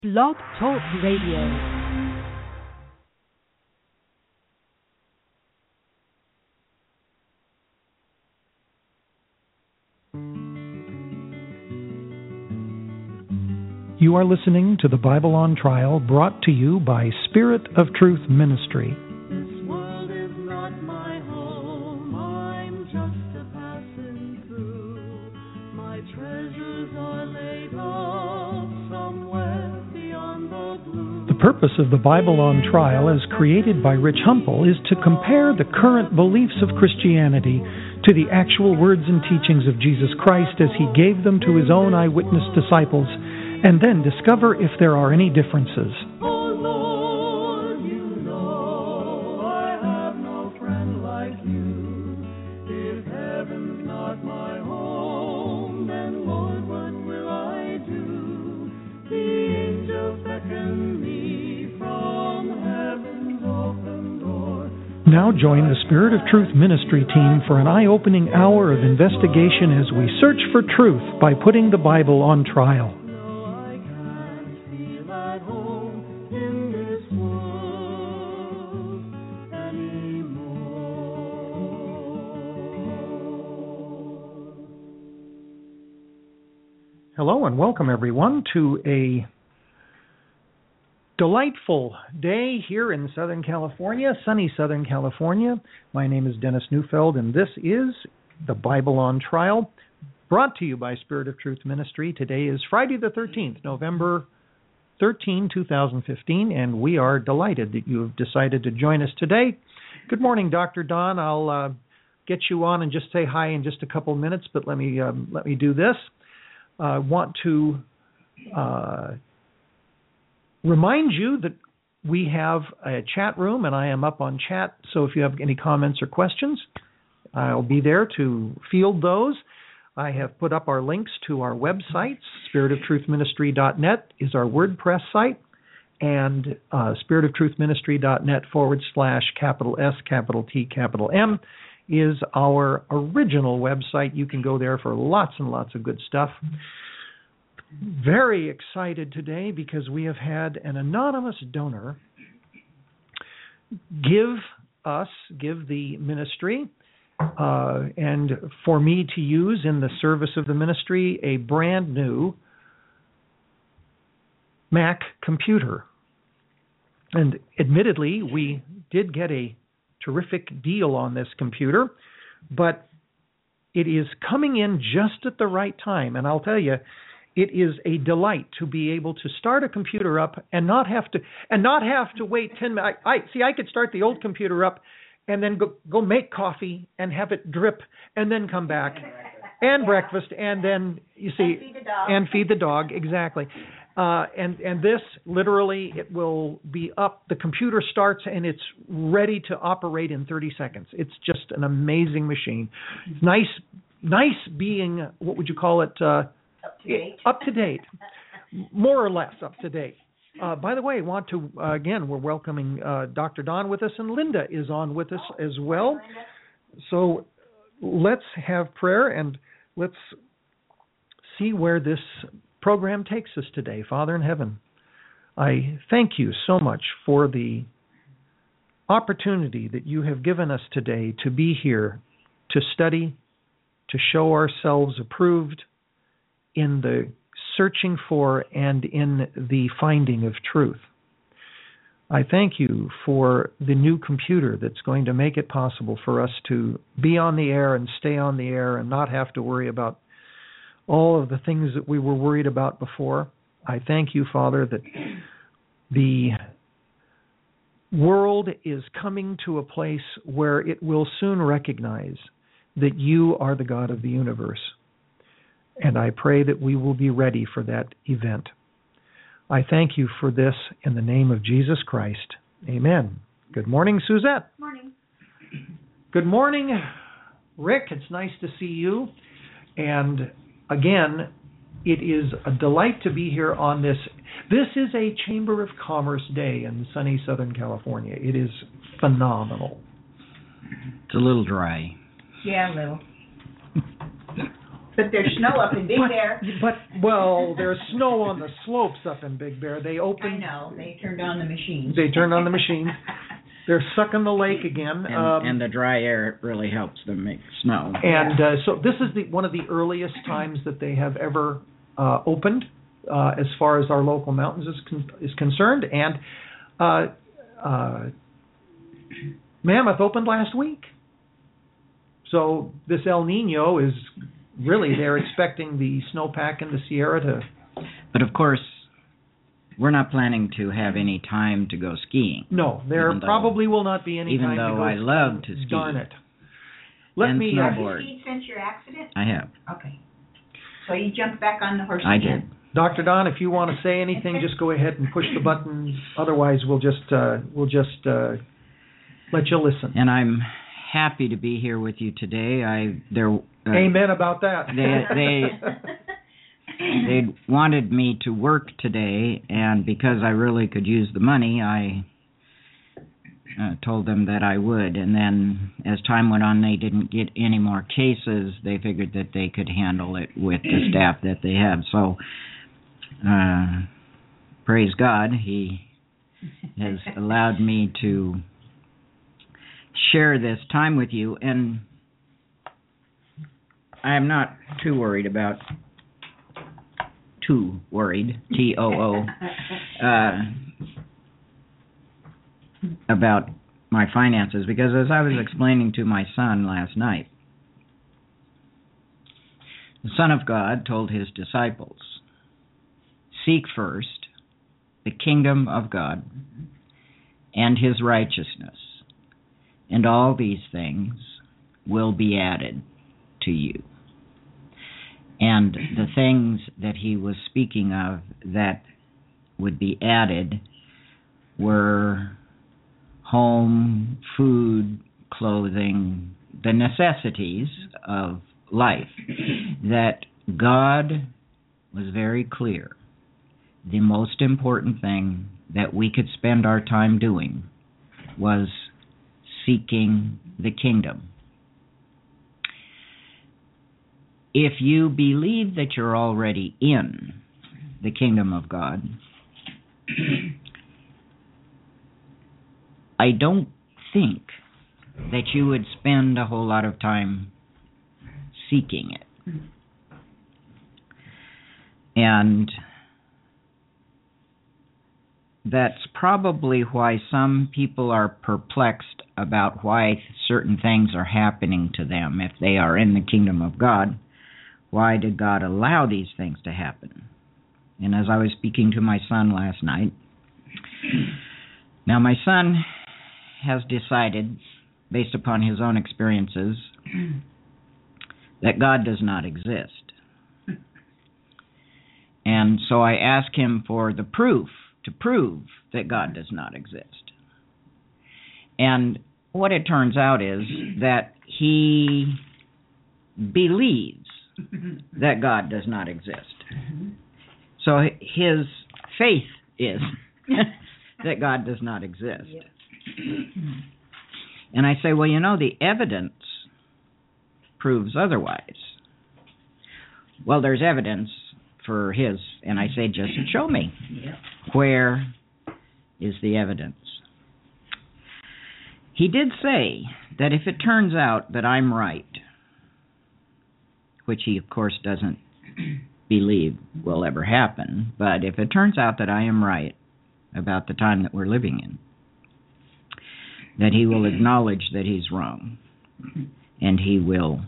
Blog Talk Radio. You are listening to the Bible on Trial, brought to you by Spirit of Truth Ministry. This world is not my home, I'm just a passing through. My treasures are laid up somewhere beyond the blue. The purpose of the Bible on Trial, as created by Rich Humple, is to compare the current beliefs of Christianity to the actual words and teachings of Jesus Christ as he gave them to his own eyewitness disciples, and then discover if there are any differences. Oh Lord, you know I have no friend like you. If heaven's not my home, then Lord, what will I do? The angels beckon me from heaven's open door. Now join the Spirit of Truth Ministry team for an eye-opening hour of investigation as we search for truth by putting the Bible on trial. Hello and welcome everyone to a delightful day here in Southern California, sunny Southern California. My name is Dennis Neufeld and this is the Bible on Trial, brought to you by Spirit of Truth Ministry. Today is Friday the 13th, November 13, 2015, and we are delighted that you have decided to join us today. Good morning, Dr. Don. I'll get you on and just say hi in just a couple minutes, but let me do this. I want to remind you that we have a chat room, and I am up on chat, so if you have any comments or questions, I'll be there to field those. I have put up our links to our websites. SpiritofTruthMinistry.net is our WordPress site, and SpiritofTruthMinistry.net /S T M is our original website. You can go there for lots and lots of good stuff. Very excited today because we have had an anonymous donor give the ministry, and for me to use in the service of the ministry, a brand new Mac computer. And admittedly, we did get a terrific deal on this computer, but it is coming in just at the right time. And I'll tell you, it is a delight to be able to start a computer up and not have to wait 10 minutes. I could start the old computer up and then go make coffee and have it drip and then come back and breakfast and then and feed the dog. Exactly. And this, literally, it will be up. The computer starts and it's ready to operate in 30 seconds. It's just an amazing machine. It's nice being, what would you call it? Up to date. More or less up to date. By the way, I want to, again, we're welcoming Dr. Don with us, and Linda is on with us as well. So let's have prayer and let's see where this program takes us today. Father in heaven, I thank you so much for the opportunity that you have given us today to be here, to study, to show ourselves approved in the searching for and in the finding of truth. I thank you for the new computer that's going to make it possible for us to be on the air and stay on the air and not have to worry about all of the things that we were worried about before. I thank you, Father, that the world is coming to a place where it will soon recognize that you are the God of the universe. And I pray that we will be ready for that event. I thank you for this in the name of Jesus Christ. Amen. Good morning, Suzette. Morning. Good morning, Rick. It's nice to see you. And again, it is a delight to be here on this. This is a Chamber of Commerce day in sunny Southern California. It is phenomenal. It's a little dry. Yeah, a little. But there's snow up in Big Bear. Well, there's snow on the slopes up in Big Bear. They I opened. know. They turned on the machines. They turned on the machines. They're sucking the lake again. And the dry air really helps them make snow. And so this is one of the earliest times that they have ever opened, as far as our local mountains is concerned. And Mammoth opened last week. So this El Nino is really, they're expecting the snowpack in the Sierra to... But of course, we're not planning to have any time to go skiing. No, there probably will not be any time to go skiing. Even though I love to ski. Darn it. And snowboard. Have you skied since your accident? I have. Okay. So you jumped back on the horse I again? did. Dr. Don, if you want to say anything, just go ahead and push the button. Otherwise, we'll just let you listen. And I'm happy to be here with you today. Amen about that. They wanted me to work today, and because I really could use the money, I told them that I would. And then as time went on, they didn't get any more cases. They figured that they could handle it with the staff that they have. So, praise God, He has allowed me to share this time with you. And I'm not too worried, T-O-O, about my finances, because as I was explaining to my son last night, the Son of God told His disciples, seek first the kingdom of God and His righteousness, and all these things will be added to you. And the things that He was speaking of that would be added were home, food, clothing, the necessities of life. That God was very clear. The most important thing that we could spend our time doing was seeking the kingdom. If you believe that you're already in the kingdom of God, I don't think that you would spend a whole lot of time seeking it. And that's probably why some people are perplexed about why certain things are happening to them if they are in the kingdom of God. Why did God allow these things to happen? And as I was speaking to my son last night, now my son has decided, based upon his own experiences, that God does not exist. And so I asked him for the proof to prove that God does not exist. And what it turns out is that he believes that God does not exist. So his faith is that God does not exist. And I say, well, the evidence proves otherwise. Well, there's evidence for his, and I say, just show me. Where is the evidence? He did say that if it turns out that I'm right, which he, of course, doesn't believe will ever happen, but if it turns out that I am right about the time that we're living in, that he will acknowledge that he's wrong, and he will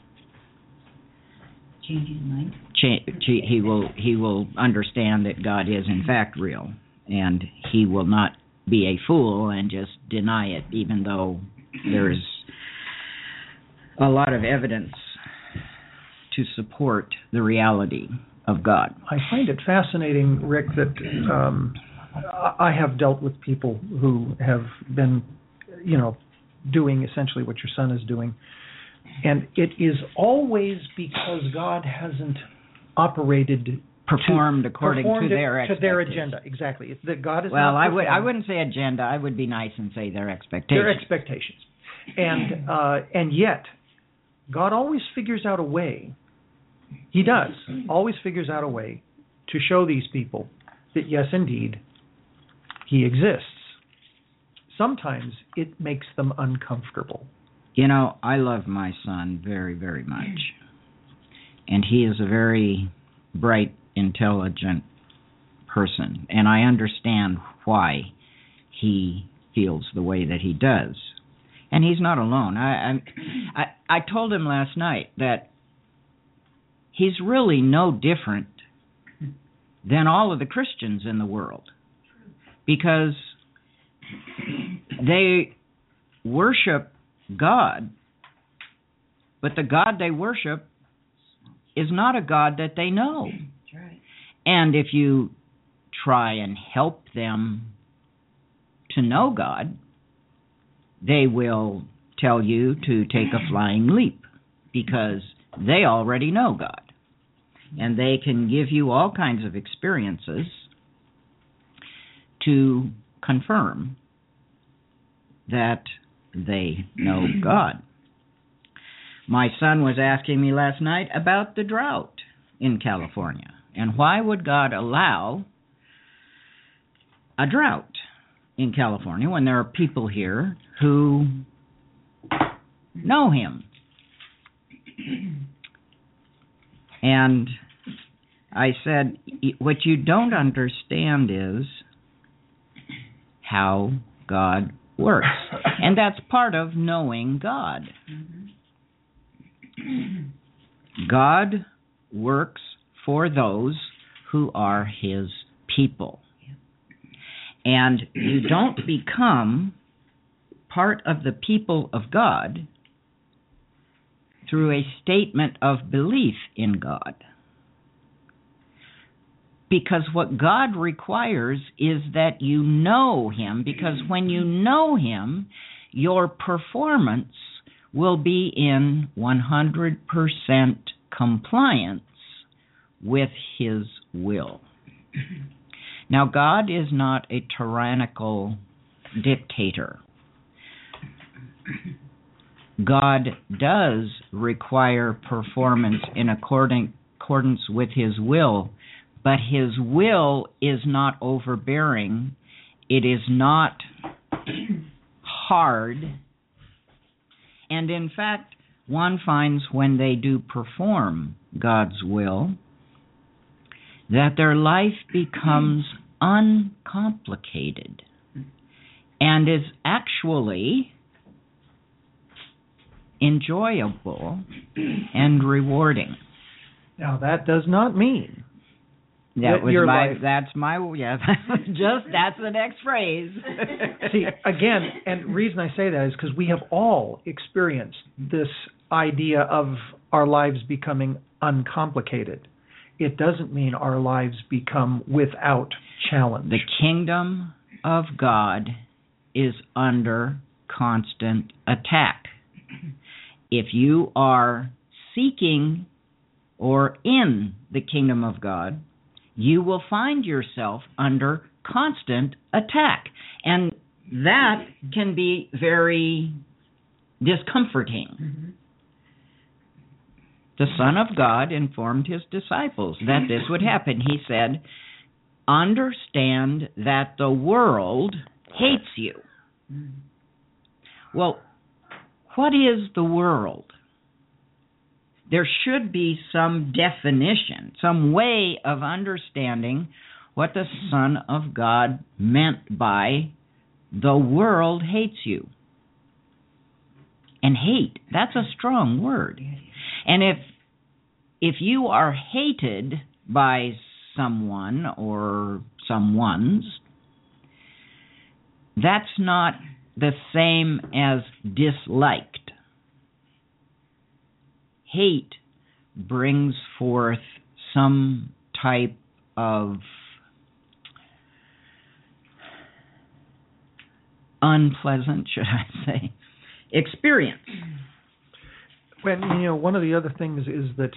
change his mind. He will understand that God is in fact real, and he will not be a fool and just deny it, even though there's a lot of evidence to support the reality of God. I find it fascinating, Rick, that I have dealt with people who have been, doing essentially what your son is doing. And it is always because God hasn't performed according to their agenda. Exactly. It's that God is well, not performed. I wouldn't say agenda. I would be nice and say their expectations. Their expectations. And yet, God always figures out a way He does. Always figures out a way to show these people that, yes, indeed, he exists. Sometimes it makes them uncomfortable. You know, I love my son very, very much. And he is a very bright, intelligent person. And I understand why he feels the way that he does. And he's not alone. I told him last night that he's really no different than all of the Christians in the world. Because they worship God, but the God they worship is not a God that they know. That's right. And if you try and help them to know God, they will tell you to take a flying leap because they already know God. And they can give you all kinds of experiences to confirm that they know God. My son was asking me last night about the drought in California and why would God allow a drought in California when there are people here who know Him. And I said, what you don't understand is how God works. And that's part of knowing God. God works for those who are His people. And you don't become part of the people of God through a statement of belief in God. Because what God requires is that you know Him, because when you know Him, your performance will be in 100% compliance with His will. Now, God is not a tyrannical dictator. God does require performance in accordance with His will, but His will is not overbearing. It is not hard. And in fact, one finds when they do perform God's will, that their life becomes uncomplicated and is actually enjoyable and rewarding. Now, that does not mean That was your my. life. That's my. Yeah. That's the next phrase. See, again, and reason I say that is because we have all experienced this idea of our lives becoming uncomplicated. It doesn't mean our lives become without challenge. The kingdom of God is under constant attack. If you are seeking or in the kingdom of God, you will find yourself under constant attack. And that can be very discomforting. Mm-hmm. The Son of God informed His disciples that this would happen. He said, understand that the world hates you. Well, what is the world? There should be some definition, some way of understanding what the Son of God meant by the world hates you. And hate, that's a strong word. And if you are hated by someone or someones, that's not the same as disliked. Hate brings forth some type of unpleasant, should I say, experience. When, one of the other things is that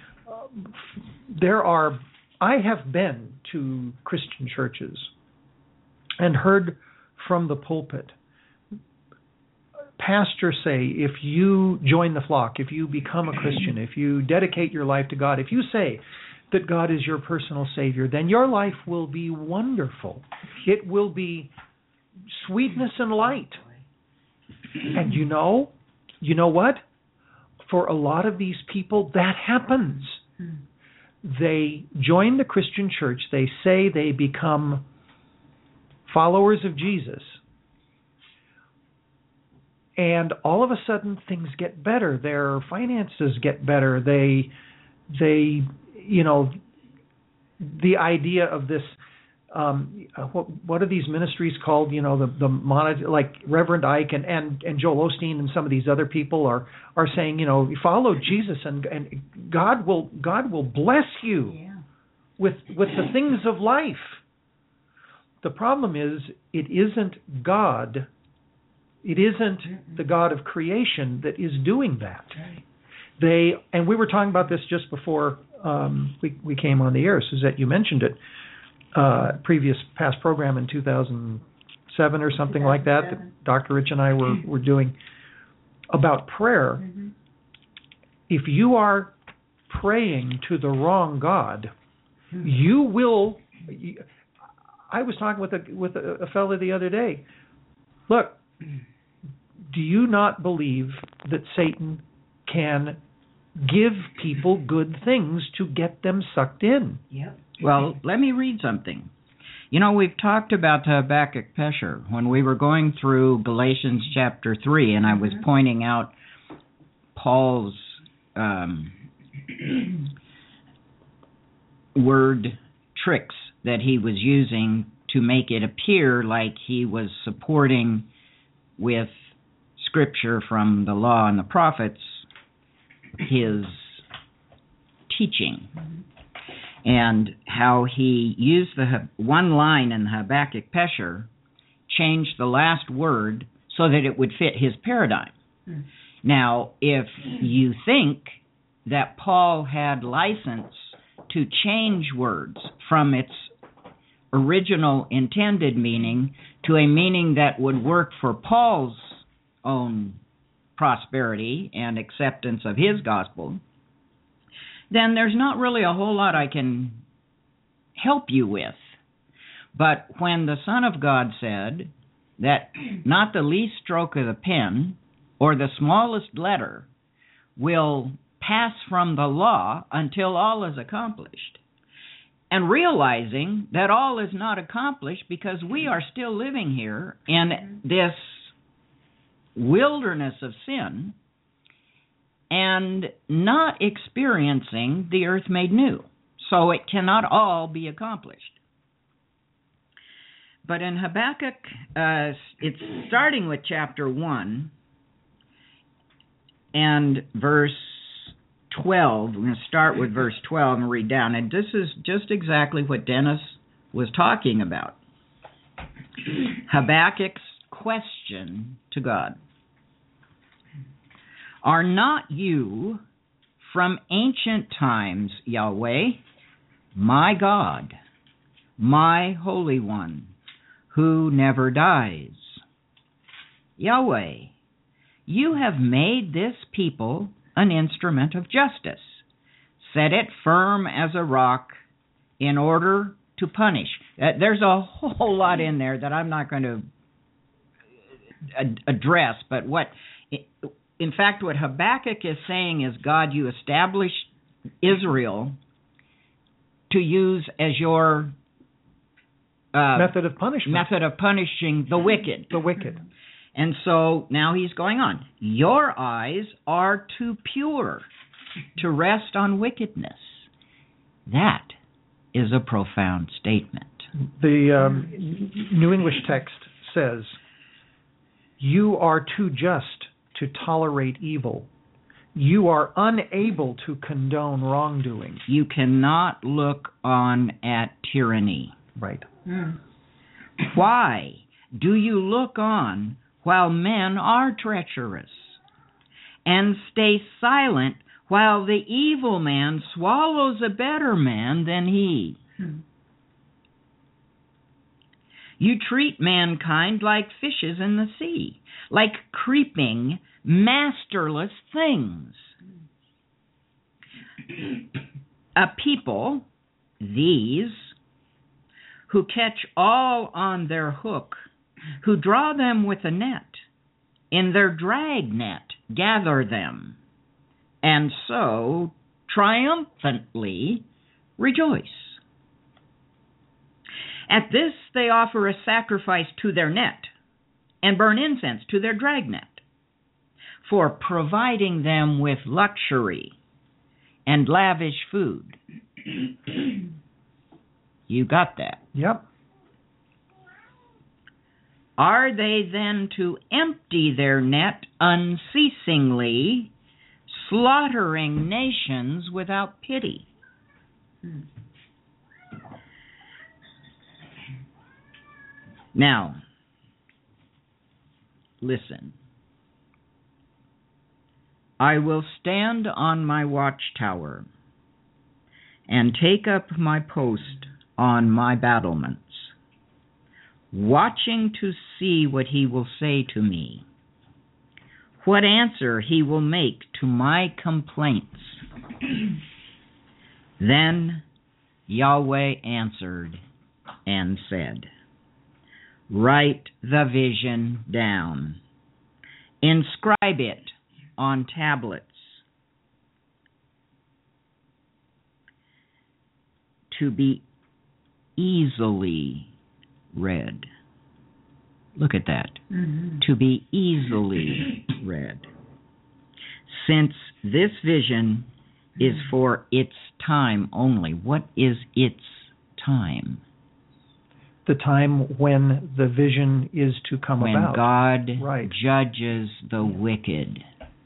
I have been to Christian churches and heard from the pulpit pastor say, if you join the flock, if you become a Christian, if you dedicate your life to God, if you say that God is your personal Savior, then your life will be wonderful. It will be sweetness and light. And you know what? For a lot of these people, that happens. They join the Christian church. They say they become followers of Jesus. And all of a sudden, things get better. Their finances get better. They, the idea of this, what are these ministries called? Like Reverend Ike and Joel Osteen and some of these other people are saying, follow Jesus and God will bless you with the things of life. The problem is, it isn't God. It isn't the God of creation that is doing that. And we were talking about this just before we came on the air, Suzette, you mentioned it, past program in 2007 or something like that Dr. Rich and I were doing about prayer. If you are praying to the wrong God, you will... I was talking with a fellow the other day. Look, do you not believe that Satan can give people good things to get them sucked in? Yep. Well, let me read something. We've talked about the Habakkuk Pesher when we were going through Galatians chapter 3, and I was pointing out Paul's word tricks that he was using to make it appear like he was supporting with scripture from the law and the prophets his teaching, and how he used the one line in Habakkuk Pesher, changed the last word so that it would fit his paradigm. Now, if you think that Paul had license to change words from its original intended meaning to a meaning that would work for Paul's own prosperity and acceptance of his gospel, then there's not really a whole lot I can help you with. But when the Son of God said that not the least stroke of the pen or the smallest letter will pass from the law until all is accomplished, and realizing that all is not accomplished because we are still living here in this wilderness of sin and not experiencing the earth made new. So it cannot all be accomplished. But in Habakkuk, it's starting with chapter 1 and verse 12. We're going to start with verse 12 and read down. And this is just exactly what Dennis was talking about. Habakkuk's question to God. Are not you from ancient times, Yahweh, my God, my Holy One, who never dies? Yahweh, you have made this people an instrument of justice. Set it firm as a rock in order to punish. There's a whole lot in there that I'm not going to address, but in fact, what Habakkuk is saying is, God, you established Israel to use as your method of punishment. Method of punishing the wicked. The wicked. And so now he's going on. Your eyes are too pure to rest on wickedness. That is a profound statement. The New English text says, you are too just to tolerate evil. You are unable to condone wrongdoing. You cannot look on at tyranny. Right. Why do you look on while men are treacherous, and stay silent while the evil man swallows a better man than he? You treat mankind like fishes in the sea, like creeping, masterless things. A people, these, who catch all on their hook, who draw them with a net, in their drag net gather them, and so triumphantly rejoice. At this they offer a sacrifice to their net, and burn incense to their dragnet, for providing them with luxury and lavish food. You got that? Yep. Are they then to empty their net unceasingly, slaughtering nations without pity? Now, listen. I will stand on my watchtower and take up my post on my battlements, watching to see what he will say to me, what answer he will make to my complaints. Then Yahweh answered and said, write the vision down, inscribe it on tablets, to be easily read. Look at that. Mm-hmm. To be easily read. Since this vision is for its time only. What is its time? The time when the vision is to come about. When God judges the wicked.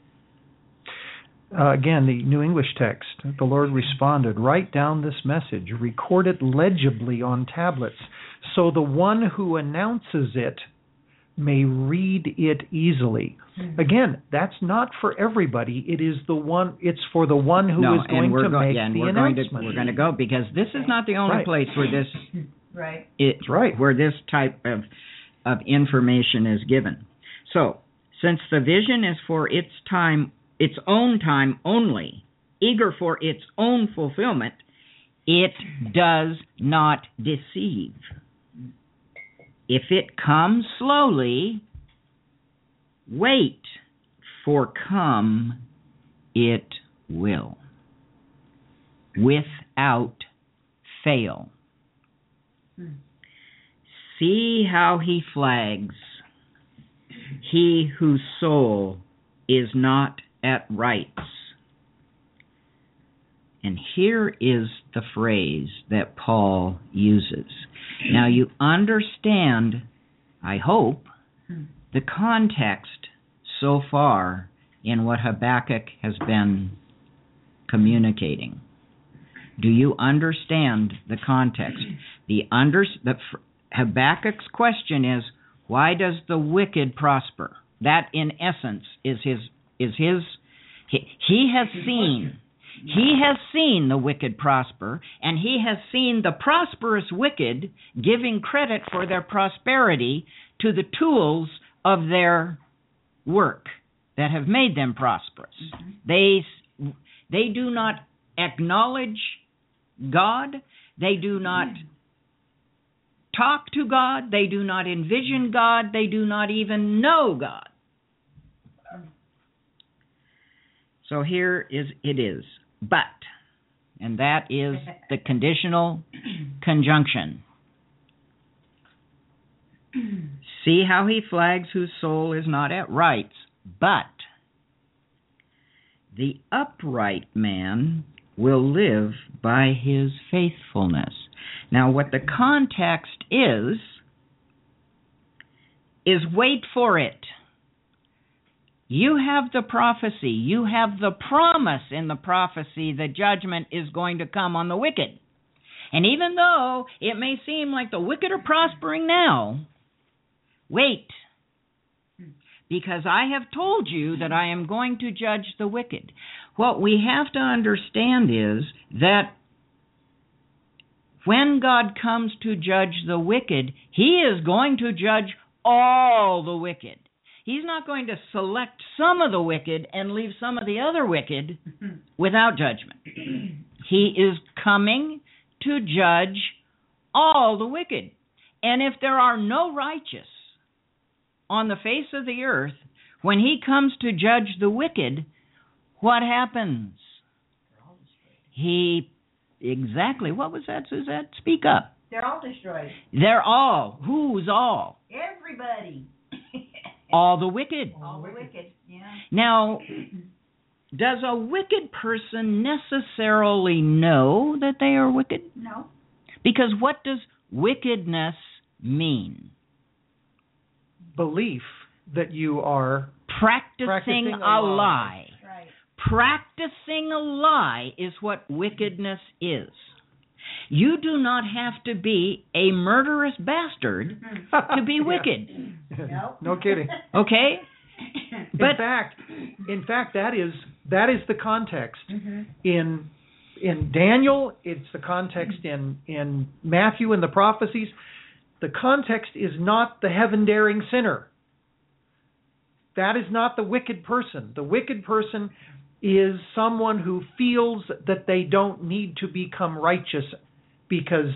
Again, the New English text, the Lord responded, write down this message, record it legibly on tablets, so the one who announces it may read it easily. Mm-hmm. Again, that's not for everybody. It is it's for the one who is going to make the announcement. We're going to go, because this is not the only place where this where this type of information is given. So, since the vision is for its time, its own time only, eager for its own fulfillment, it does not deceive. If it comes slowly, wait, for come it will, without fail. See how he flags, he whose soul is not at rights. And here is the phrase that Paul uses. Now you understand, I hope, the context so far in what Habakkuk has been communicating. Do you understand the context? Habakkuk's question is, why does the wicked prosper? That, in essence, is his. He has seen the wicked prosper, and he has seen the prosperous wicked giving credit for their prosperity to the tools of their work that have made them prosperous. Mm-hmm. They do not acknowledge God. They do not talk to God. They do not envision God. They do not even know God. So here it is. But, and that is the conditional conjunction. See how he flags whose soul is not at rights, but the upright man will live by his faithfulness. Now, what the context is wait for it. You have the prophecy. You have the promise in the prophecy that judgment is going to come on the wicked. And even though it may seem like the wicked are prospering now, wait. Because I have told you that I am going to judge the wicked. What we have to understand is that when God comes to judge the wicked, he is going to judge all the wicked. He's not going to select some of the wicked and leave some of the other wicked without judgment. He is coming to judge all the wicked. And if there are no righteous on the face of the earth, when he comes to judge the wicked, what happens? Exactly. What was that, Suzette? Speak up. They're all destroyed. They're all. Who's all? Everybody. All the wicked. All the wicked, yeah. Now, does a wicked person necessarily know that they are wicked? No. Because what does wickedness mean? Belief that you are Practicing a lie. Right. Practicing a lie is what wickedness is. You do not have to be a murderous bastard to be wicked. Nope. No kidding. Okay? But In fact, that is the context. Mm-hmm. In Daniel, it's the context in Matthew and the prophecies. The context is not the heaven-daring sinner. That is not the wicked person. The wicked person is someone who feels that they don't need to become righteous because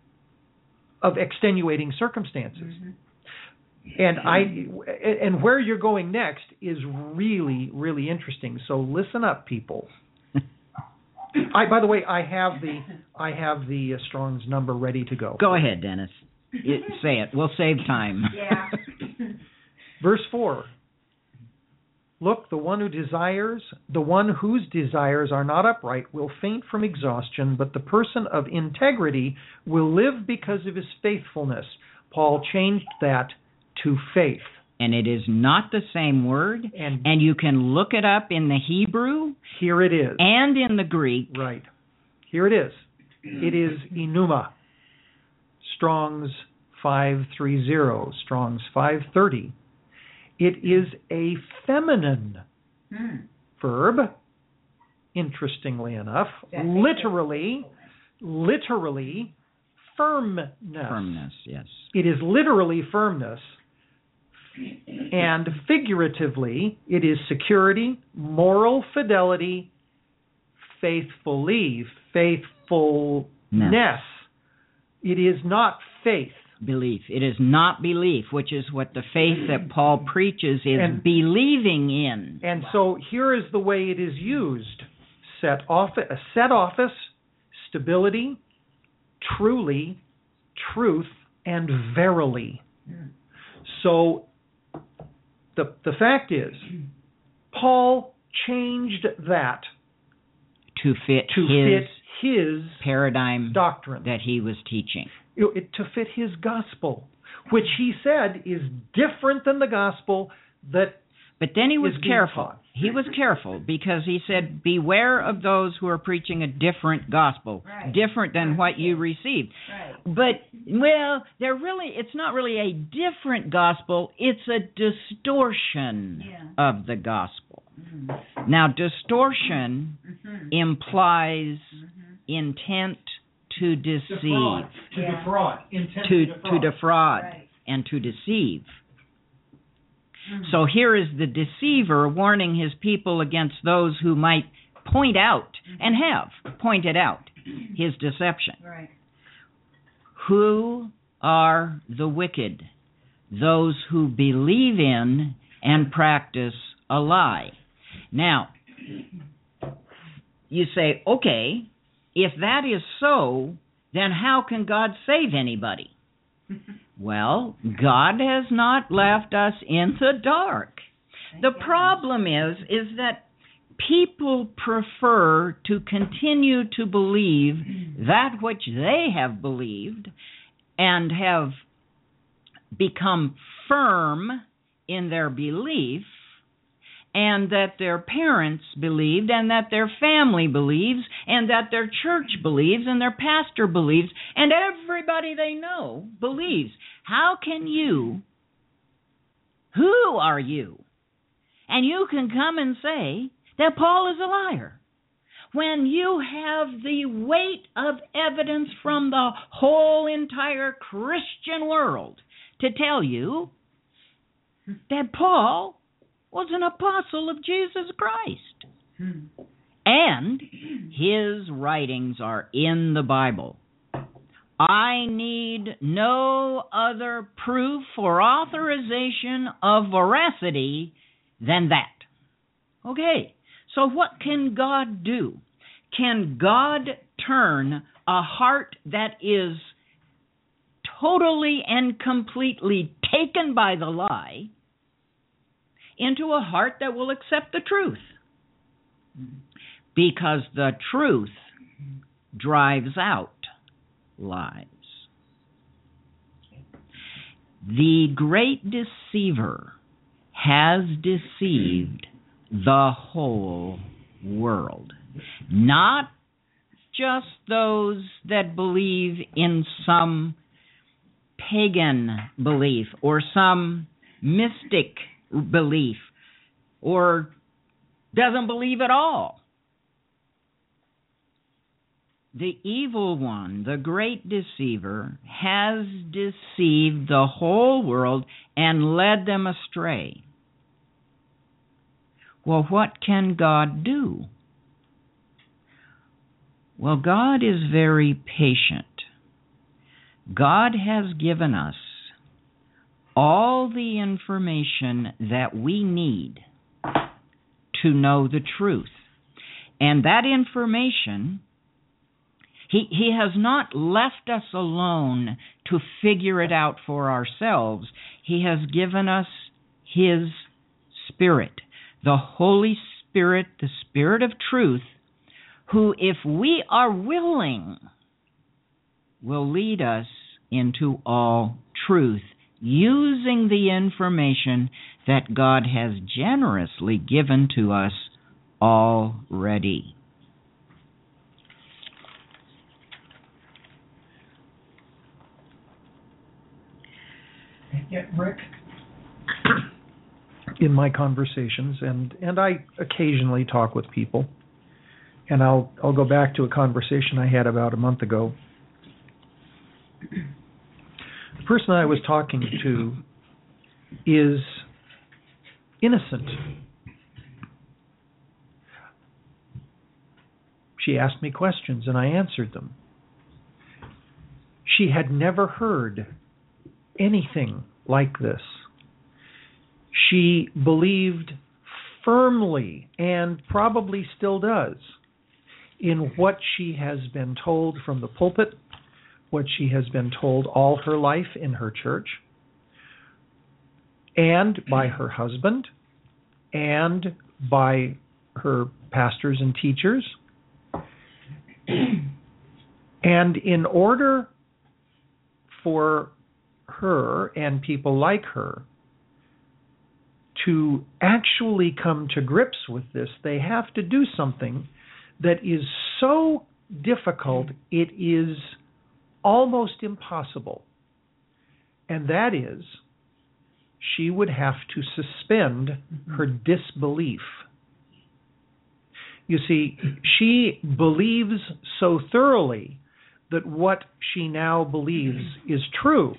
of extenuating circumstances. Mm-hmm. And where you're going next is really, really interesting. So listen up, people. By the way, I have the Strong's number ready to go. go ahead, Dennis. Say it. We'll save time. Yeah. Verse 4. Look, the one whose desires are not upright will faint from exhaustion, but the person of integrity will live because of his faithfulness. Paul changed that to faith. And it is not the same word, and you can look it up in the Hebrew. Here it is. And in the Greek. Right. Here it is. It is enuma. Strong's 530, Strong's 530. It is a feminine verb, interestingly enough. Literally, firmness. Firmness, yes. It is literally firmness. And figuratively, it is security, moral fidelity, faithfulness. It is not faith. Belief. It is not belief, which is what the faith that Paul preaches is, believing in. And so here is the way it is used. Set office, stability, truly, truth, and verily. So the fact is, Paul changed that to fit his paradigm doctrine that he was teaching. To fit his gospel, which he said is different than the gospel that. But then he was careful. Taught. He was careful because he said, beware of those who are preaching a different gospel, different than what you received. Right. But, it's not really a different gospel, it's a distortion of the gospel. Mm-hmm. Now, distortion implies intent to deceive. Defraud. To defraud and to deceive. So here is the deceiver warning his people against those who might point out, and have pointed out, his deception. Right. Who are the wicked? Those who believe in and practice a lie. Now, you say, okay, if that is so, then how can God save anybody? Well, God has not left us in the dark. The problem is that people prefer to continue to believe that which they have believed and have become firm in their belief, and that their parents believed, and that their family believes, and that their church believes, and their pastor believes, and everybody they know believes. How can you, who are you? And you can come and say that Paul is a liar. when you have the weight of evidence from the whole entire Christian world to tell you that Paul was an apostle of Jesus Christ. And his writings are in the Bible. I need no other proof or authorization of veracity than that. Okay, so what can God do? Can God turn a heart that is totally and completely taken by the lie into a heart that will accept the truth? Because the truth drives out lies. The great deceiver has deceived the whole world, not just those that believe in some pagan belief or some mystic belief or doesn't believe at all. The evil one, the great deceiver, has deceived the whole world and led them astray. Well, what can God do? Well, God is very patient. God has given us all the information that we need to know the truth. And that information, He has not left us alone to figure it out for ourselves. He has given us His Spirit, the Holy Spirit, the Spirit of truth, who, if we are willing, will lead us into all truth, using the information that God has generously given to us already. Yeah, Rick, in my conversations, and I occasionally talk with people, and I'll go back to a conversation I had about a month ago. The person I was talking to is innocent. She asked me questions, and I answered them. She had never heard anything like this. She believed firmly, and probably still does, in what she has been told from the pulpit, what she has been told all her life in her church, and by her husband, and by her pastors and teachers. And in order for her and people like her to actually come to grips with this, they have to do something that is so difficult it is almost impossible. And that is, she would have to suspend her disbelief. You see, she believes so thoroughly that what she now believes is true,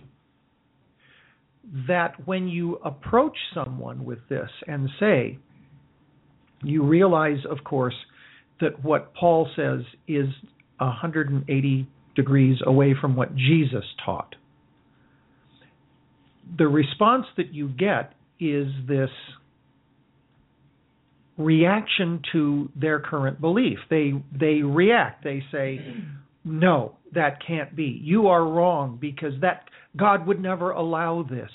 that when you approach someone with this and say, you realize, of course, that what Paul says is 180 degrees away from what Jesus taught. The response that you get is this reaction to their current belief. They react. They say, no, that can't be. You are wrong, because that God would never allow this.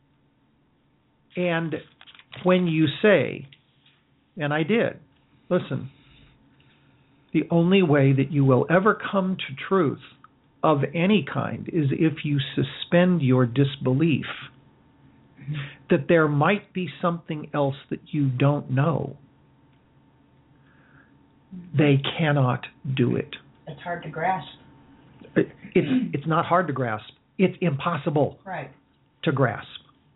And when you say, and I did, listen, the only way that you will ever come to truth of any kind is if you suspend your disbelief that there might be something else that you don't know. They cannot do it. It's hard to grasp. It's not hard to grasp. It's impossible Right. to grasp.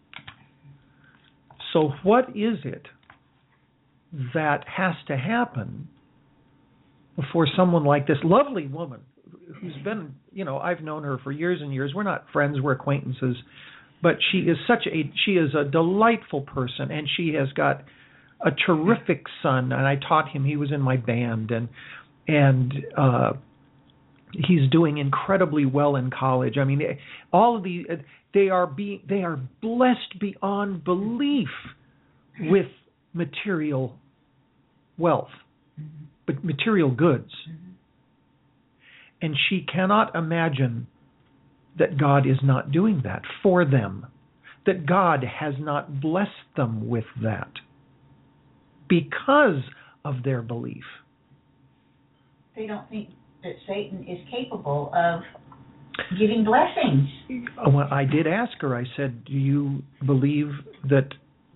So what is it that has to happen for someone like this lovely woman who's been, I've known her for years and years. We're not friends, we're acquaintances, but she is a delightful person, and she has got a terrific son, and I taught him. He was in my band, and he's doing incredibly well in college. I mean, all of they are blessed beyond belief with material wealth, but material goods. And she cannot imagine that God is not doing that for them, that God has not blessed them with that because of their belief. They don't think that Satan is capable of giving blessings. Well, I did ask her, I said, do you believe that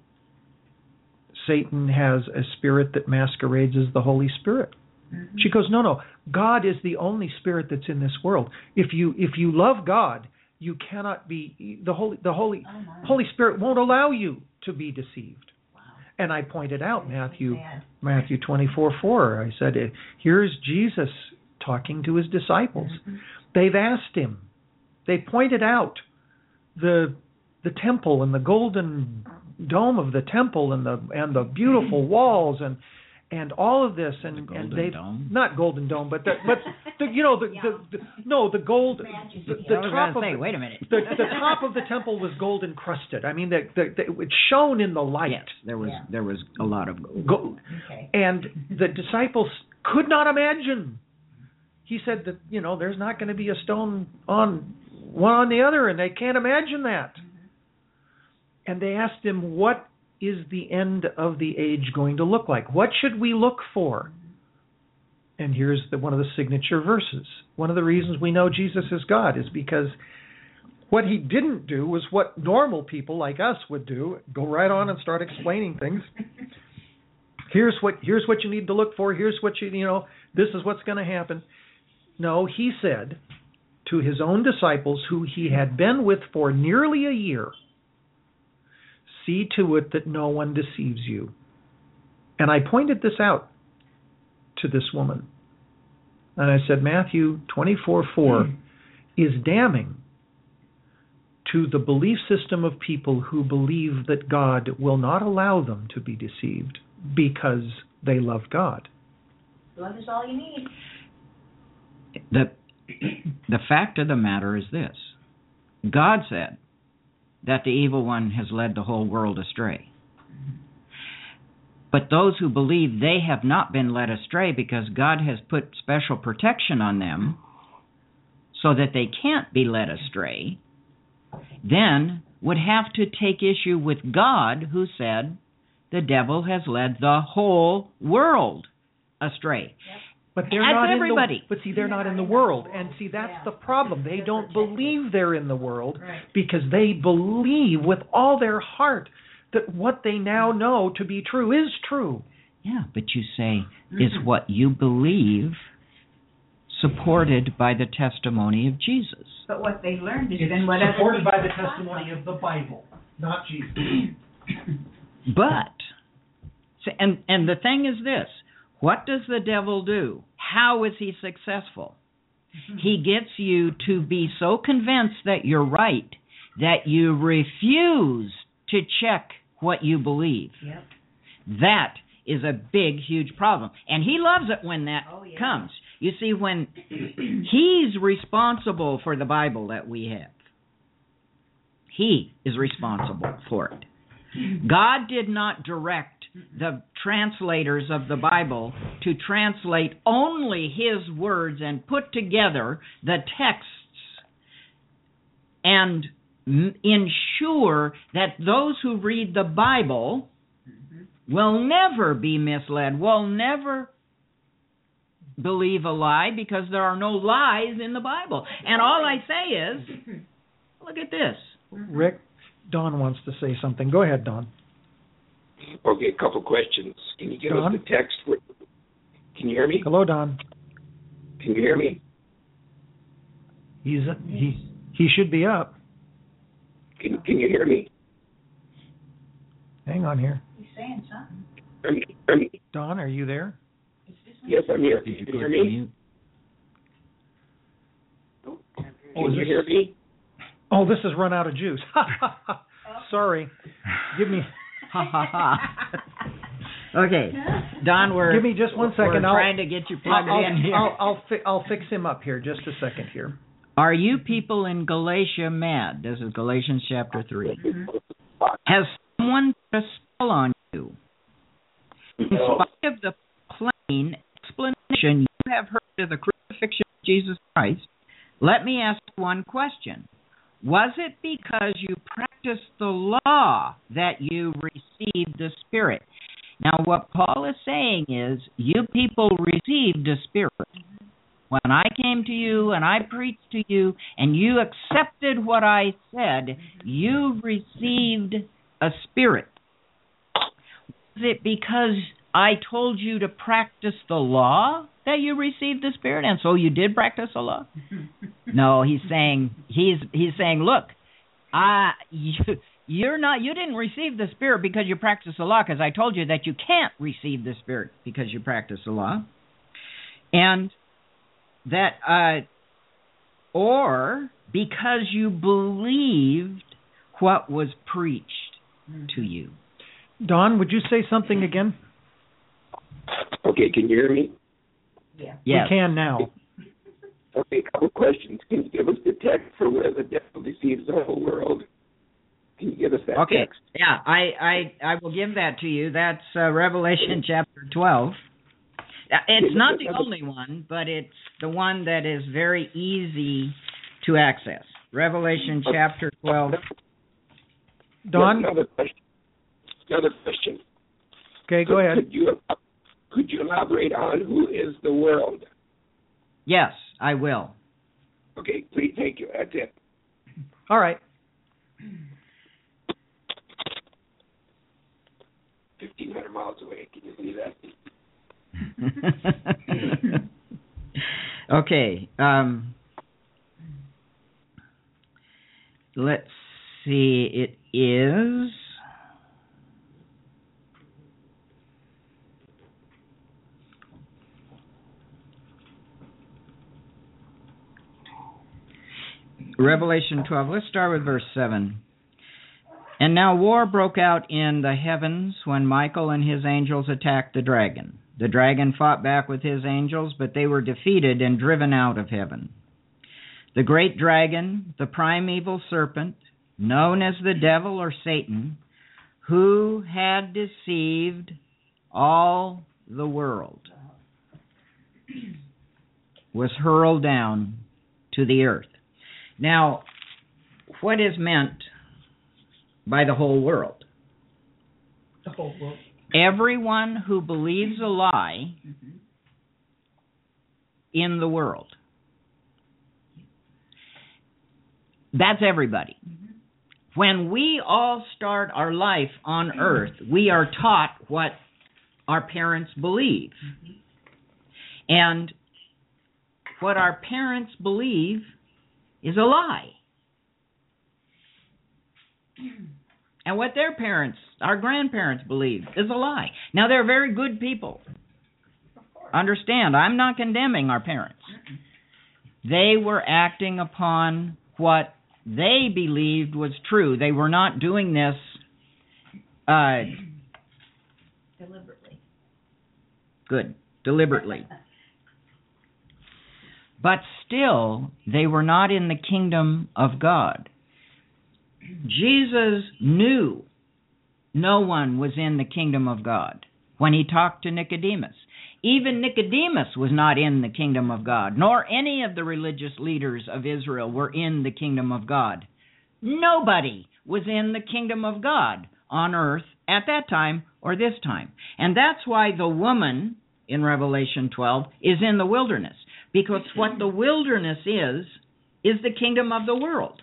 Satan has a spirit that masquerades as the Holy Spirit? Mm-hmm. She goes, no, God is the only spirit that's in this world. If you love God, you cannot be, the Holy Spirit won't allow you to be deceived. Wow. And I pointed out Matthew 24:4. I said, here's Jesus talking to his disciples. Mm-hmm. They've asked him. They pointed out the temple and the golden dome of the temple and the beautiful walls and all of this, and they've dome? Not golden dome, but the gold. The top of wait a minute. The top of the temple was gold encrusted. I mean, it shone in the light. Yes, there was a lot of gold. Okay. And the disciples could not imagine. He said that there's not going to be a stone on one on the other, and they can't imagine that. And they asked him, what is the end of the age going to look like? What should we look for? And here's one of the signature verses. One of the reasons we know Jesus is God is because what he didn't do was what normal people like us would do, go right on and start explaining things. Here's what you need to look for. Here's what this is what's going to happen. No, he said to his own disciples, who he had been with for nearly a year, see to it that no one deceives you. And I pointed this out to this woman. And I said, Matthew 24:4 is damning to the belief system of people who believe that God will not allow them to be deceived because they love God. Love is all you need. The fact of the matter is this. God said that the evil one has led the whole world astray. But those who believe they have not been led astray because God has put special protection on them so that they can't be led astray, then would have to take issue with God, who said the devil has led the whole world astray. Yep. But they're not everybody. They're not in the world. And see, that's the problem. They don't believe they're in the world because they believe with all their heart that what they now know to be true is true. Yeah, but you say, is what you believe supported by the testimony of Jesus? But what they learned is supported by the testimony of the Bible, not Jesus. But, and the thing is this, what does the devil do? How is he successful? He gets you to be so convinced that you're right that you refuse to check what you believe. Yep. That is a big, huge problem. And he loves it when that comes. You see, when he's responsible for the Bible that we have, he is responsible for it. God did not direct the translators of the Bible to translate only his words and put together the texts and ensure that those who read the Bible will never be misled, will never believe a lie, because there are no lies in the Bible. And all I say is, look at this. Rick, Don wants to say something. Go ahead, Don. Okay, a couple questions. Can you give us the text? Can you hear me? Hello, Don. Can you hear me? He should be up. Can you hear me? Hang on here. He's saying something. Don, are you there? Is this Yes, I'm here. Did Can you you go hear to me? mute? Can you hear me? Oh, this has run out of juice. Sorry. Give me. Ha ha ha. Okay, Don, Give me just one second. We're trying to get you plugged in here. I'll fix him up here. Just a second here. Are you people in Galatia mad? This is Galatians chapter 3. Has someone put a spell on you? In spite of the plain explanation you have heard of the crucifixion of Jesus Christ, let me ask one question. Was it because you practiced the law that you received the Spirit? Now, what Paul is saying is, you people received a Spirit. When I came to you and I preached to you and you accepted what I said, you received a Spirit. Was it because I told you to practice the law that you received the Spirit, and so you did practice the law? No, he's saying, look, you didn't receive the Spirit because you practiced the law, because I told you that you can't receive the Spirit because you practice the law. And that, or because you believed what was preached to you. Don, would you say something again? Okay, can you hear me? Yeah. Yes. We can now. Okay, a couple questions. Can you give us the text for where the devil deceives the whole world? Can you give us that text? Yeah, I will give that to you. That's Revelation chapter 12. It's not the only one, but it's the one that is very easy to access. Revelation chapter 12. Don? Another question. Okay, go ahead. Could you elaborate on who is the world? Yes, I will. Okay, please, thank you. That's it. All right. 1,500 miles away. Can you believe that? Okay. Let's see. It is. Revelation 12. Let's start with verse 7. And now war broke out in the heavens when Michael and his angels attacked the dragon. The dragon fought back with his angels, but they were defeated and driven out of heaven. The great dragon, the primeval serpent, known as the devil or Satan, who had deceived all the world, was hurled down to the earth. Now, what is meant by the whole world? The whole world. Everyone who believes a lie in the world. That's everybody. When we all start our life on earth, we are taught what our parents believe. And what our parents believe is a lie. And what their parents, our grandparents, believed is a lie. Now, they're very good people. Understand, I'm not condemning our parents. They were acting upon what they believed was true. They were not doing this Deliberately. Good, deliberately. But still, they were not in the kingdom of God. Jesus knew no one was in the kingdom of God when he talked to Nicodemus. Even Nicodemus was not in the kingdom of God, nor any of the religious leaders of Israel were in the kingdom of God. Nobody was in the kingdom of God on earth at that time or this time. And that's why the woman in Revelation 12 is in the wilderness, because what the wilderness is the kingdom of the world.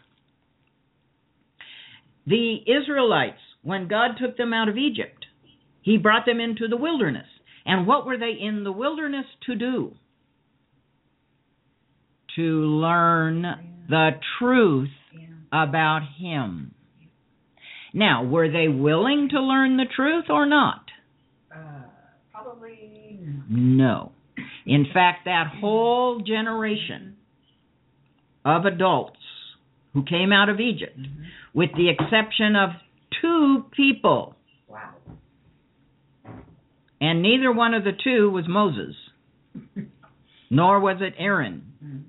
The Israelites, when God took them out of Egypt, he brought them into the wilderness. And what were they in the wilderness to do? To learn the truth about him. Now, were they willing to learn the truth or not? Probably No. In fact, that whole generation of adults who came out of Egypt, with the exception of 2 people, Wow. and neither one of the 2 was Moses, nor was it Aaron.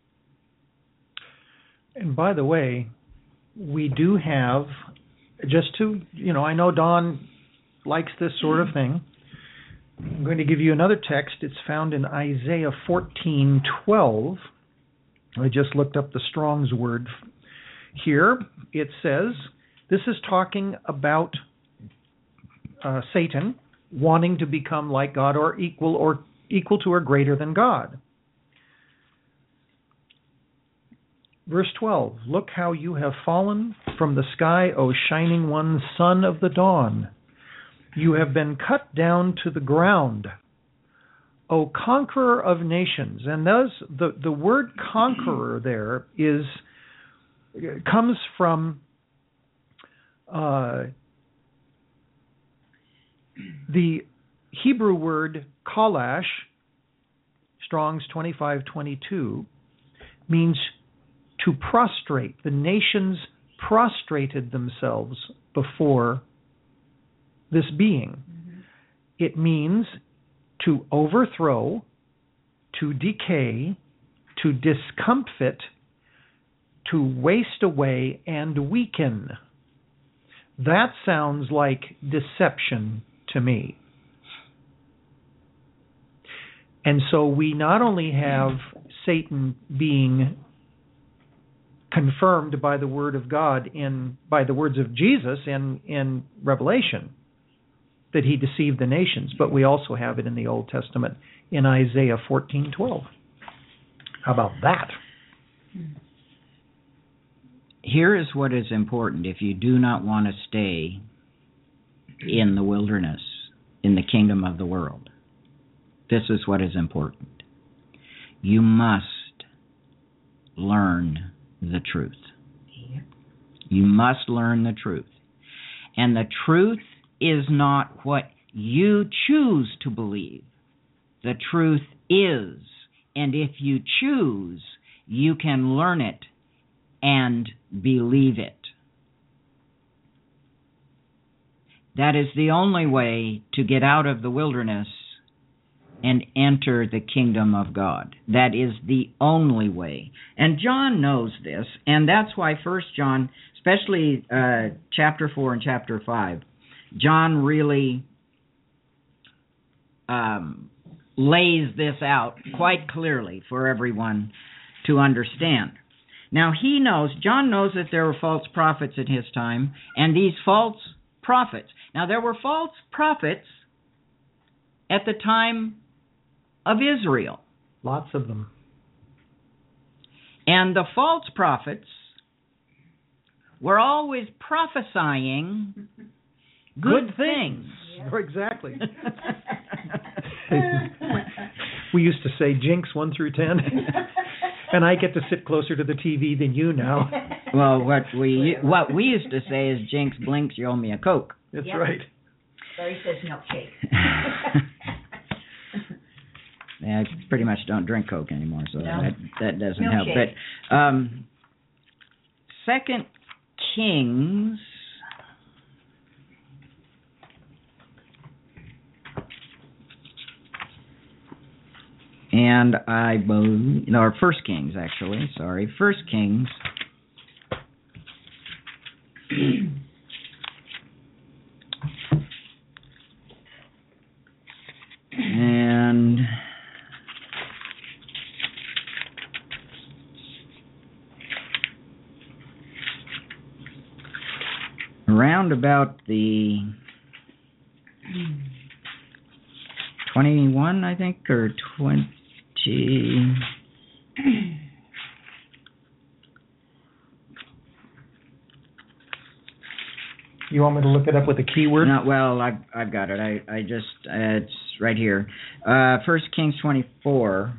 And by the way, we do have, just to, I know Don likes this sort of thing. I'm going to give you another text. It's found in Isaiah 14:12. I just looked up the Strong's word here. It says, this is talking about Satan wanting to become like God or equal to or greater than God. Verse 12, look how you have fallen from the sky, O shining one, son of the dawn. You have been cut down to the ground, O conqueror of nations. And thus, the word conqueror there comes from the Hebrew word kalash, Strong's 25:22, means to prostrate. The nations prostrated themselves before this being. It means to overthrow, to decay, to discomfit, to waste away, and weaken. That sounds like deception to me. And so we not only have Satan being confirmed by the word of God by the words of Jesus in Revelation, that he deceived the nations, but we also have it in the Old Testament in Isaiah 14:12. How about that? Here is what is important if you do not want to stay in the wilderness, in the kingdom of the world. This is what is important. You must learn the truth. You must learn the truth. And the truth is not what you choose to believe. The truth is, and if you choose, you can learn it and believe it. That is the only way to get out of the wilderness and enter the kingdom of God. That is the only way. And John knows this, and that's why 1 John, especially chapter 4 and chapter 5, John really lays this out quite clearly for everyone to understand. Now John knows that there were false prophets in his time, and these false prophets. Now there were false prophets at the time of Israel. Lots of them. And the false prophets were always prophesying good things. Exactly. We used to say jinx 1 through 10. And I get to sit closer to the TV than you now. Well, what we used to say is jinx blinks, you owe me a Coke. That's right. Larry says milkshake. I pretty much don't drink Coke anymore, so that doesn't help. Milkshake. But 2 Kings, and I believe, or 1 Kings actually, sorry, 1 Kings. And around about the 21, I think, or 20. You want me to look it up with a keyword? No, well, I've got it. I just it's right here. 1 Kings 24.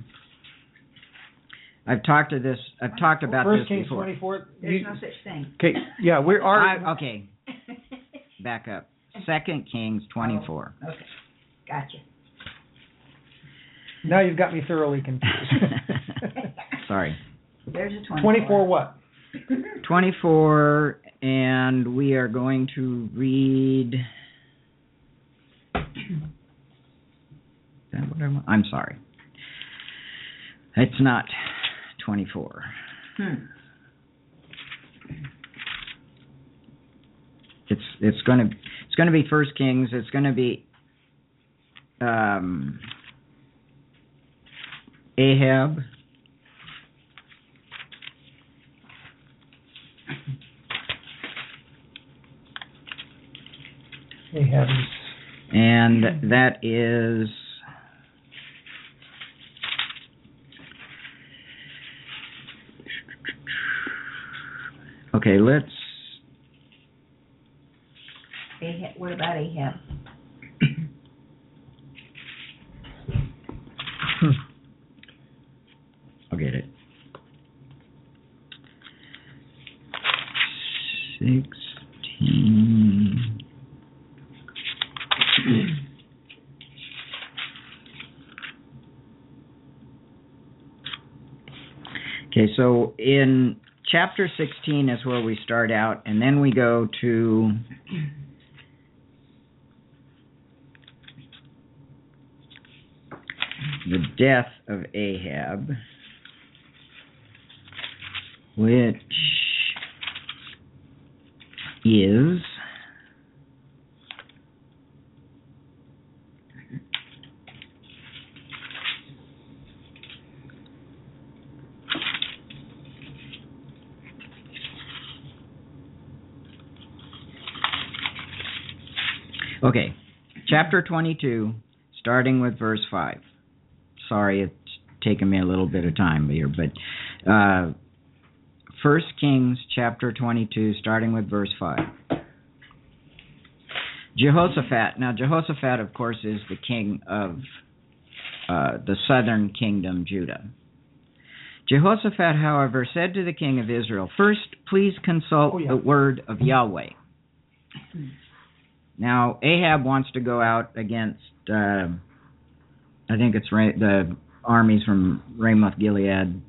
I've talked about this Kings before. 24. There's no such thing. Okay, yeah, we are. Okay, back up. 2 Kings 24. Okay, gotcha. Now you've got me thoroughly confused. Sorry. There's a 24. 24 what? 24, and we are going to read. Is that what I want? I'm sorry. It's not 24. It's going to be 1 Kings. It's going to be Ahab. Ahab. And that is okay. Let's. Ahab, what about Ahab? I'll get it. 16. Okay, so in chapter 16 is where we start out, and then we go to the death of Ahab, which is okay, chapter 22, starting with verse 5. Sorry, it's taken me a little bit of time here, but 1 Kings chapter 22, starting with verse 5. Jehoshaphat. Now, Jehoshaphat, of course, is the king of the southern kingdom, Judah. Jehoshaphat, however, said to the king of Israel, "First, please consult the word of Yahweh." Now, Ahab wants to go out against, I think it's the armies from Ramoth Gilead.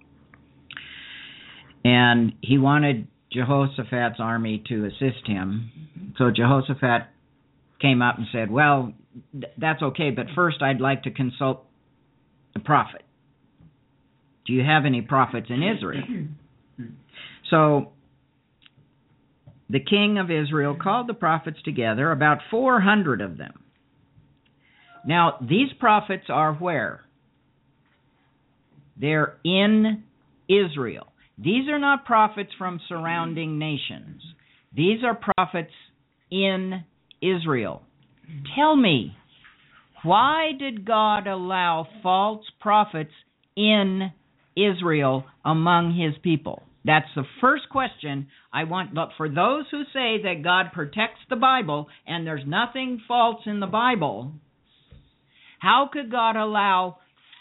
And he wanted Jehoshaphat's army to assist him. So Jehoshaphat came up and said, well, that's okay, but first I'd like to consult the prophet. Do you have any prophets in Israel? So the king of Israel called the prophets together, about 400 of them. Now, these prophets are where? They're in Israel. These are not prophets from surrounding nations. These are prophets in Israel. Tell me, why did God allow false prophets in Israel among his people? That's the first question I want. But for those who say that God protects the Bible and there's nothing false in the Bible, how could God allow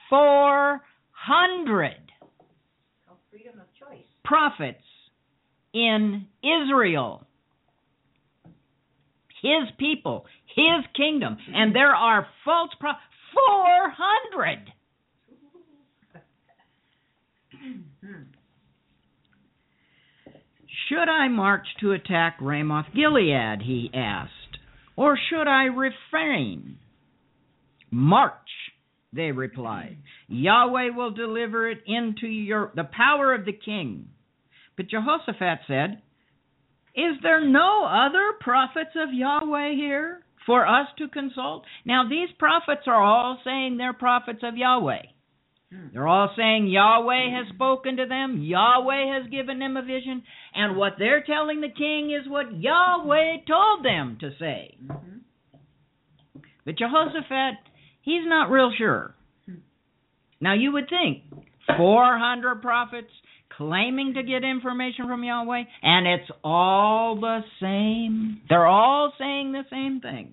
400 Freedom of choice. prophets in Israel? His people, his kingdom, and there are false prophets. 400! Should I march to attack Ramoth Gilead, he asked, or should I refrain? March, they replied. Yahweh will deliver it into the power of the king. But Jehoshaphat said, is there no other prophets of Yahweh here for us to consult? Now, these prophets are all saying they're prophets of Yahweh. They're all saying Yahweh has spoken to them, Yahweh has given them a vision, and what they're telling the king is what Yahweh told them to say. But Jehoshaphat, he's not real sure. Now, you would think 400 prophets claiming to get information from Yahweh, and it's all the same. They're all saying the same thing.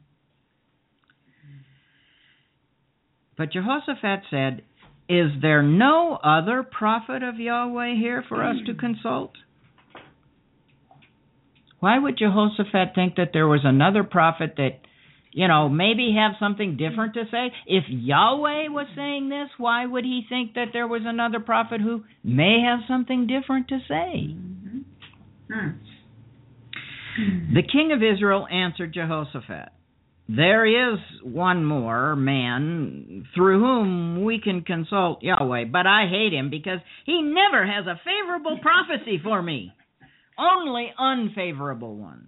But Jehoshaphat said, is there no other prophet of Yahweh here for us to consult? Why would Jehoshaphat think that there was another prophet that maybe have something different to say. If Yahweh was saying this, why would he think that there was another prophet who may have something different to say? The king of Israel answered Jehoshaphat, "There is one more man through whom we can consult Yahweh, but I hate him because he never has a favorable prophecy for me, only unfavorable ones.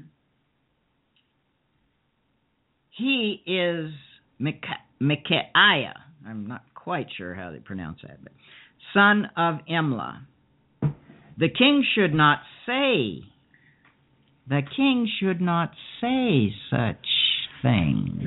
He is Micaiah," I'm not quite sure how they pronounce that, but "son of Imlah. The king should not say such things.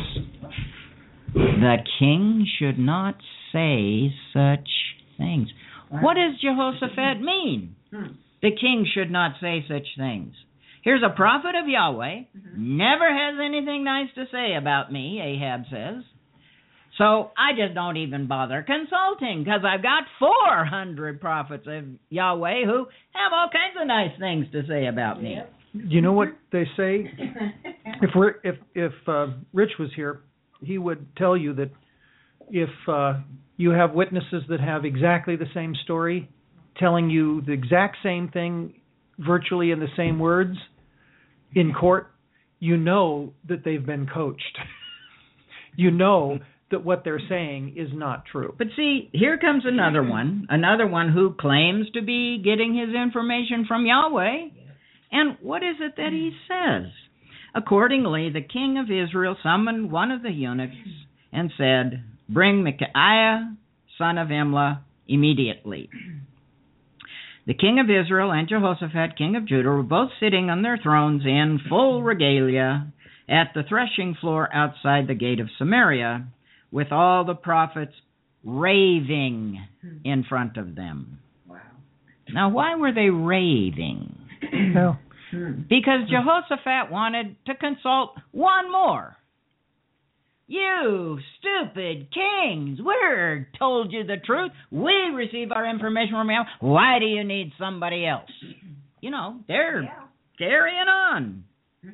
The king should not say such things." What does Jehoshaphat mean? The king should not say such things. Here's a prophet of Yahweh, never has anything nice to say about me, Ahab says. So I just don't even bother consulting, because I've got 400 prophets of Yahweh who have all kinds of nice things to say about me. You know what they say? If Rich was here, he would tell you that if you have witnesses that have exactly the same story, telling you the exact same thing, virtually in the same words, in court, you know that they've been coached. You know that what they're saying is not true. But see, here comes another one who claims to be getting his information from Yahweh. And what is it that he says? Accordingly, the king of Israel summoned one of the eunuchs and said, "Bring Micaiah, son of Imlah, immediately." The king of Israel and Jehoshaphat, king of Judah, were both sitting on their thrones in full regalia at the threshing floor outside the gate of Samaria, with all the prophets raving in front of them. Wow. Now, why were they raving? No. Because Jehoshaphat wanted to consult one more. "You stupid kings, we're told you the truth. We receive our information from you. Why do you need somebody else?" They're carrying on.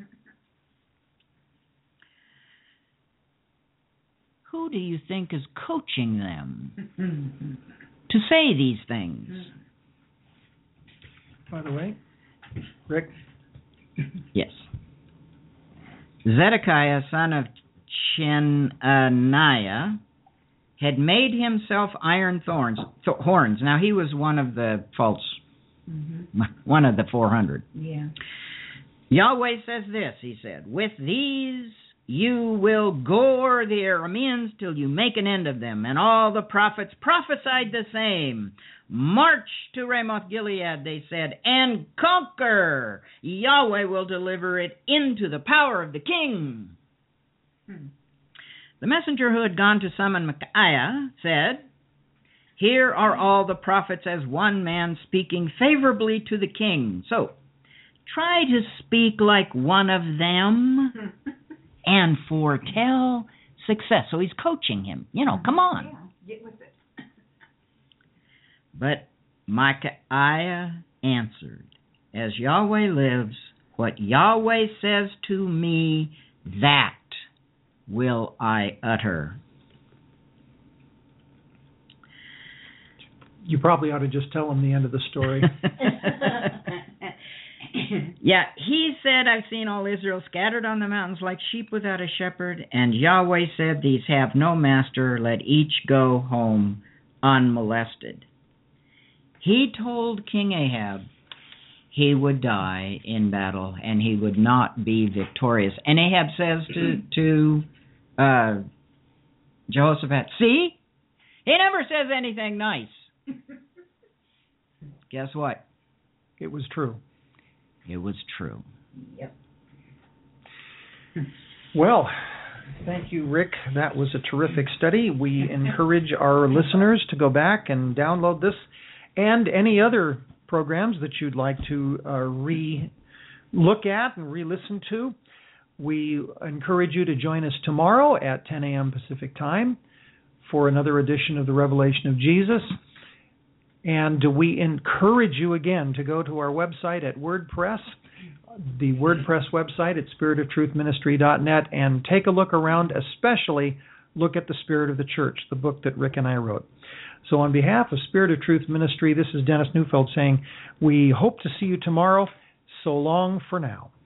Who do you think is coaching them to say these things? By the way, Rick? Yes. Zedekiah, son of Chenaniah, had made himself iron horns. Now, he was one of the one of the 400. Yeah. Yahweh says this, he said, "With these you will gore the Arameans till you make an end of them." And all the prophets prophesied the same. "March to Ramoth Gilead," they said, "and conquer. Yahweh will deliver it into the power of the king." The messenger who had gone to summon Micaiah said, "Here are all the prophets as one man speaking favorably to the king. So try to speak like one of them and foretell success." So he's coaching him. Come on. Yeah, get with it. But Micaiah answered, "As Yahweh lives, what Yahweh says to me, that will I utter." You probably ought to just tell him the end of the story. Yeah, he said, "I've seen all Israel scattered on the mountains like sheep without a shepherd, and Yahweh said, these have no master, let each go home unmolested." He told King Ahab he would die in battle and he would not be victorious. And Ahab says to Jehoshaphat, "See? He never says anything nice." Guess what? It was true. It was true. Yep. Well, thank you, Rick. That was a terrific study. We encourage our listeners to go back and download this and any other programs that you'd like to re-look at and re-listen to. We encourage you to join us tomorrow at 10 a.m. Pacific Time for another edition of the Revelation of Jesus. And we encourage you again to go to our website at WordPress. the WordPress website at spiritoftruthministry.net and take a look around, especially look at The Spirit of the Church, the book that Rick and I wrote. So on behalf of Spirit of Truth Ministry, this is Dennis Neufeld saying, we hope to see you tomorrow. So long for now.